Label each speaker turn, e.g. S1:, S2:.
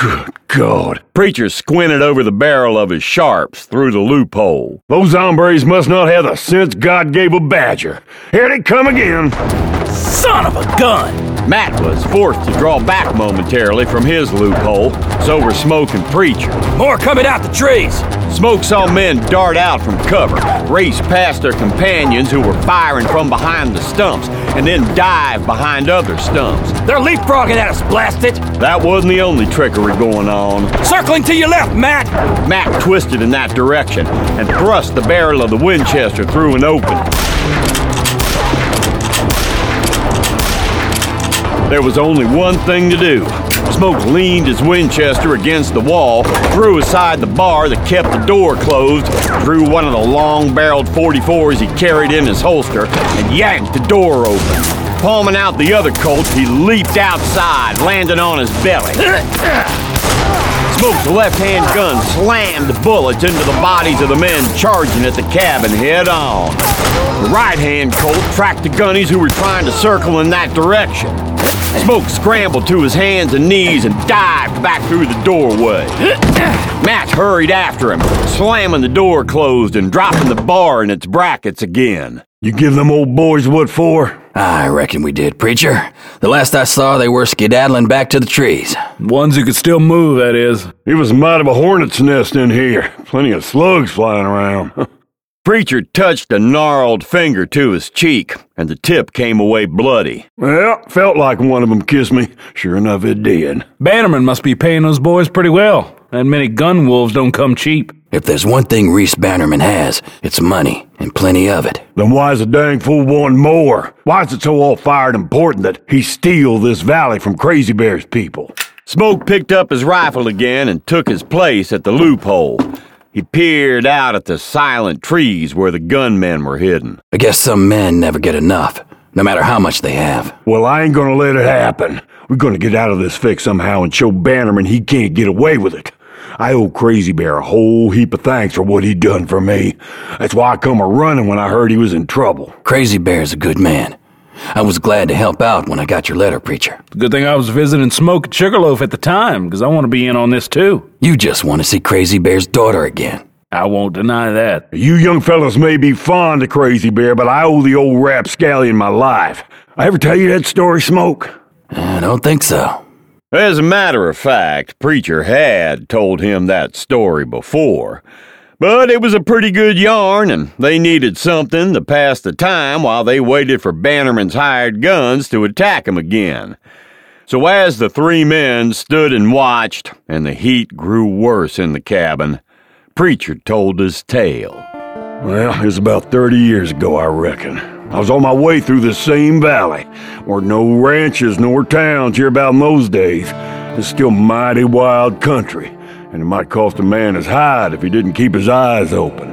S1: Good God.
S2: Preacher squinted over the barrel of his sharps through the loophole.
S1: Those hombres must not have the sense God gave a badger. Here they come again.
S3: Son of a gun!
S2: Matt was forced to draw back momentarily from his loophole. So were Smoke and Preacher.
S3: More coming out the trees!
S2: Smoke saw men dart out from cover, race past their companions who were firing from behind the stumps, and then dive behind other stumps.
S3: They're leapfrogging at us, blast it!
S2: That wasn't the only trickery going on.
S3: Circling to your left, Matt!
S2: Matt twisted in that direction and thrust the barrel of the Winchester through an opening. There was only one thing to do. Smoke leaned his Winchester against the wall, threw aside the bar that kept the door closed, drew one of the long-barreled 44s he carried in his holster, and yanked the door open. Palming out the other Colt, he leaped outside, landing on his belly. Smoke's left-hand gun slammed bullets into the bodies of the men charging at the cabin head-on. The right-hand Colt tracked the gunnies who were trying to circle in that direction. Smoke scrambled to his hands and knees and dived back through the doorway. Matt hurried after him, slamming the door closed and dropping the bar in its brackets again.
S1: You give them old boys what for?
S4: I reckon we did, Preacher. The last I saw, they were skedaddling back to the trees.
S5: Ones who could still move, that is.
S1: It was might of a hornet's nest in here. Plenty of slugs flying around.
S2: Preacher touched a gnarled finger to his cheek, and the tip came away bloody.
S1: Well, felt like one of them kissed me. Sure enough, it did.
S5: Bannerman must be paying those boys pretty well. That many gun wolves don't come cheap.
S4: If there's one thing Reese Bannerman has, it's money, and plenty of it.
S1: Then why's the dang fool want more? Why is it so all-fired important that he steal this valley from Crazy Bear's people?
S2: Smoke picked up his rifle again and took his place at the loophole. He peered out at the silent trees where the gunmen were hidden.
S4: I guess some men never get enough, no matter how much they have.
S1: Well, I ain't gonna let it happen. We're gonna get out of this fix somehow and show Bannerman he can't get away with it. I owe Crazy Bear a whole heap of thanks for what he done for me. That's why I come a-running when I heard he was in trouble.
S4: Crazy Bear's a good man. I was glad to help out when I got your letter, Preacher.
S5: Good thing I was visiting Smoke at Sugarloaf at the time, because I want to be in on this too.
S4: You just want to see Crazy Bear's daughter again.
S5: I won't deny that.
S1: You young fellas may be fond of Crazy Bear, but I owe the old rapscallion my life. I ever tell you that story, Smoke?
S4: I don't think so.
S2: As a matter of fact, Preacher had told him that story before. But it was a pretty good yarn, and they needed something to pass the time while they waited for Bannerman's hired guns to attack him again. So as the three men stood and watched, and the heat grew worse in the cabin, Preacher told his tale.
S1: Well, it was about 30 years ago, I reckon. I was on my way through this same valley. Weren't no ranches nor towns here about in those days. It's still mighty wild country, and it might cost a man his hide if he didn't keep his eyes open.